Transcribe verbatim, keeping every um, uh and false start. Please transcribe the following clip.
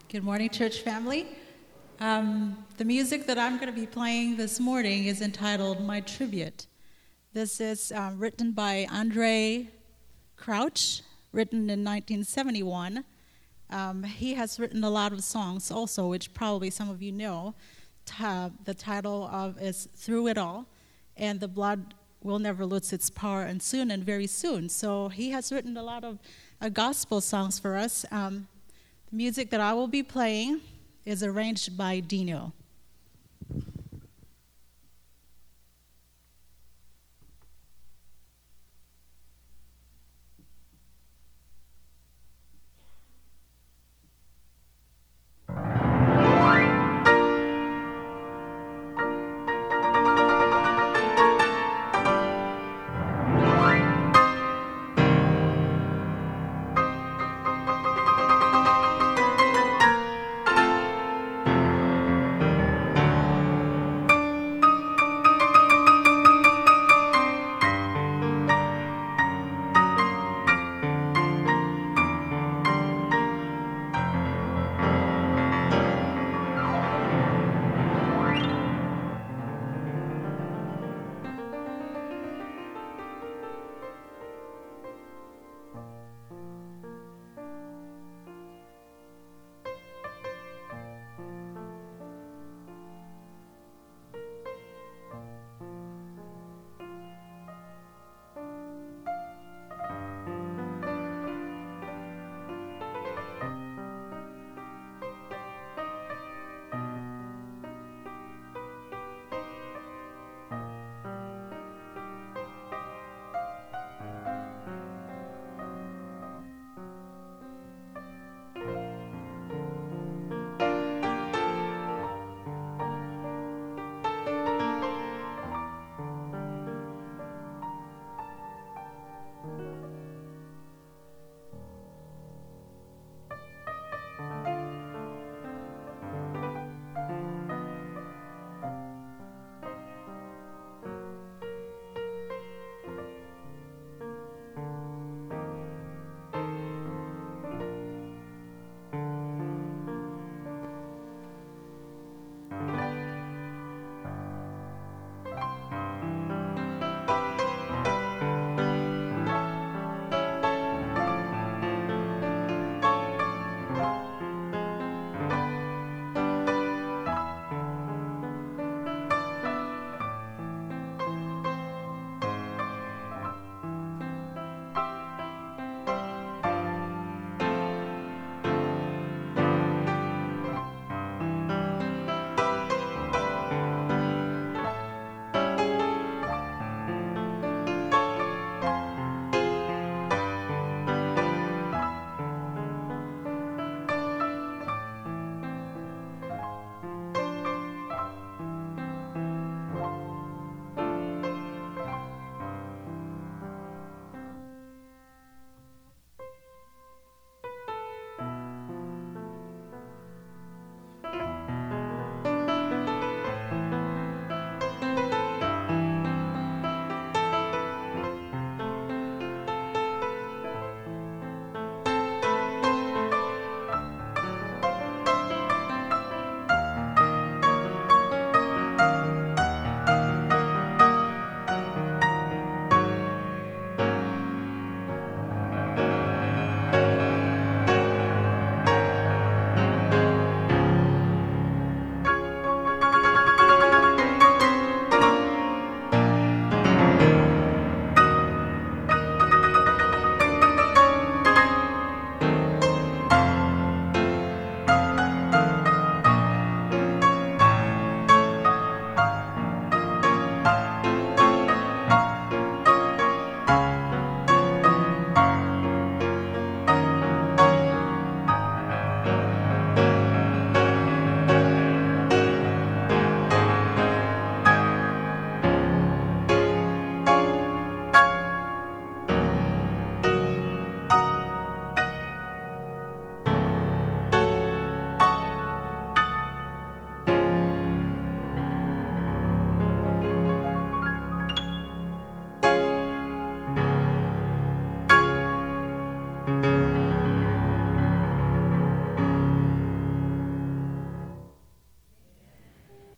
Good morning, church family. Um, the music that I'm going to be playing this morning is entitled My Tribute. This is um, written by Andre Crouch, written in nineteen seventy-one. Um, he has written a lot of songs also, which probably some of you know. Ta- the title of is Through It All, and The Blood Will Never Lose Its Power, and Soon and Very Soon. So he has written a lot of uh, gospel songs for us. Um, the music that I will be playing is arranged by Dino.